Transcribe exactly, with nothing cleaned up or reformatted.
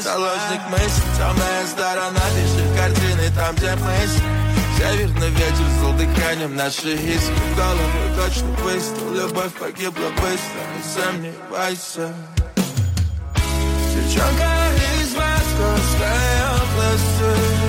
заложник мысли. Темная сторона пишет картины там, где мысли. Северный ветер зол дыханием наши иски. В голову точно выстрел, любовь погибла быстро, не сомневайся. Девчонка из московской области,